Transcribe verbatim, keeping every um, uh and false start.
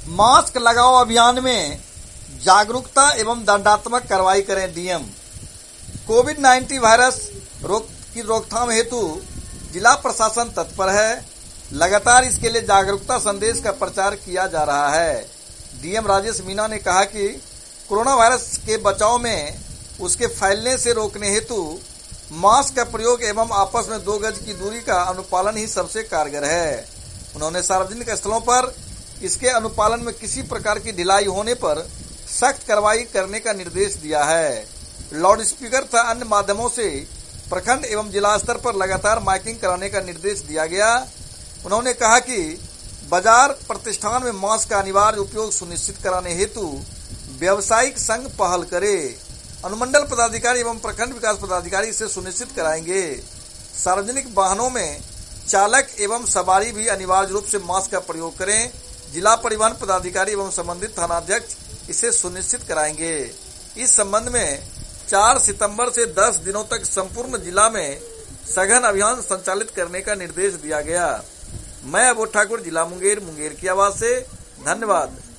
Mask लगाओ अभियान में जागरूकता एवं दंडात्मक कार्रवाई करें डीएम। कोविड नाइन्टीन वायरस रोक की रोकथाम हेतु जिला प्रशासन तत्पर है। लगातार इसके लिए जागरूकता संदेश का प्रचार किया जा रहा है। डीएम राजेश मीणा ने कहा कि कोरोना वायरस के बचाव में उसके फैलने से रोकने हेतु मास्क का प्रयोग एवं आपस में दो गज की दूरी का अनुपालन ही सबसे कारगर है। उन्होंने सार्वजनिक स्थलों पर इसके अनुपालन में किसी प्रकार की ढिलाई होने पर सख्त कार्रवाई करने का निर्देश दिया है। लाउड स्पीकर तथा अन्य माध्यमों से प्रखंड एवं जिला स्तर पर लगातार माइकिंग कराने का निर्देश दिया गया। उन्होंने कहा कि बाजार प्रतिष्ठान में मास्क का अनिवार्य उपयोग सुनिश्चित कराने हेतु व्यावसायिक संघ पहल करे। अनुमंडल पदाधिकारी एवं प्रखंड विकास पदाधिकारी इसे सुनिश्चित कराएंगे। सार्वजनिक वाहनों में चालक एवं सवारी भी अनिवार्य रूप से मास्क का प्रयोग करें। जिला परिवहन पदाधिकारी एवं संबंधित थानाध्यक्ष इसे सुनिश्चित कराएंगे। इस संबंध में चार सितंबर से दस दिनों तक संपूर्ण जिला में सघन अभियान संचालित करने का निर्देश दिया गया। मैं अबोध ठाकुर, जिला मुंगेर, मुंगेर की आवाज से धन्यवाद।